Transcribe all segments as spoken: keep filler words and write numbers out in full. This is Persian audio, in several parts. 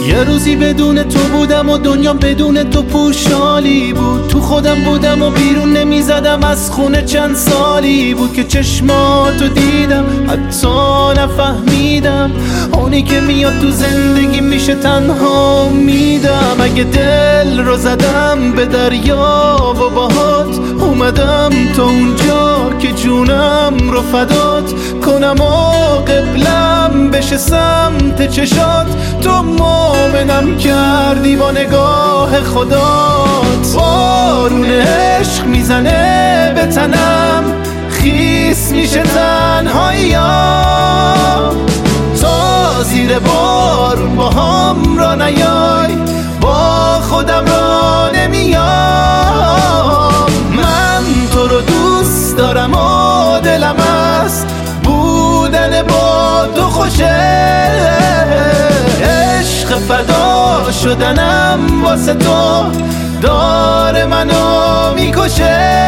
یه روزی بدون تو بودم و دنیا بدون تو پوشالی بود. تو خودم بودم و بیرون نمیزدم از خونه. چند سالی بود که چشماتو دیدم، حتی نفهمیدم اونی که میاد تو زندگی میشه تنها میدم. اگه دل رو زدم به دریا و باهات اومدم تا اونجا که جونم رو فدات کنم و قبلم بشه سمت چشات. تو مومنم کردی با نگاه خدات. بارون عشق میزنه به تنم، خیس میشه تنهاییام. تا زیر بارون با هم را نیای، با خودم را نمیام. من تو رو دوست دارم و دلم است بودن با تو خوشه. عشق فدا شدنم واسه تو داره منو میکشه.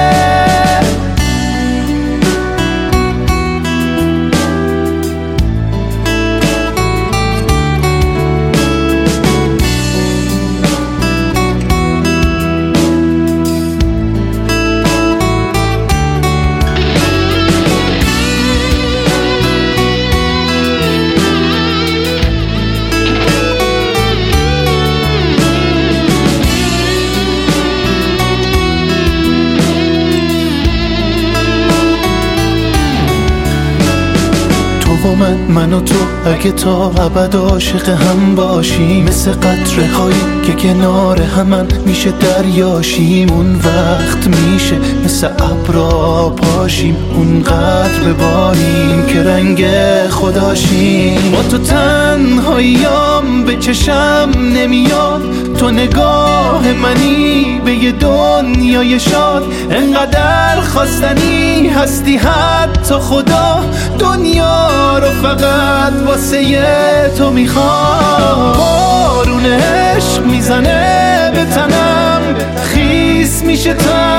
و من من و تو اگه تا ابد عاشق هم باشیم، مثل قطره هایی که کنار همن میشه دریاشیم. اون وقت میشه مثل ابرا پاشیم، اونقدر بباریم که رنگ خداشیم. با تو تنهاییام به چشم نمیاد، تو نگاه منی به یه دنیای شاد. انقدر خواستنی هستی حتی خدا دنیا رو فقط واسه تو میخواد. بارون عشق میزنه به تنم، خیس میشه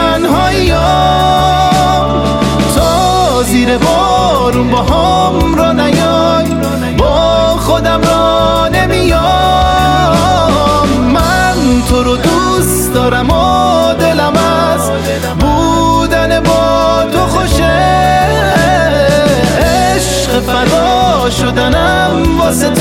تنهاییام. تا زیر بارون با هم را نیای، با خودم را نمیام. من تو رو دوست دارم و دلم است بودن با تو خوشه. عشق فدا شدنم واسه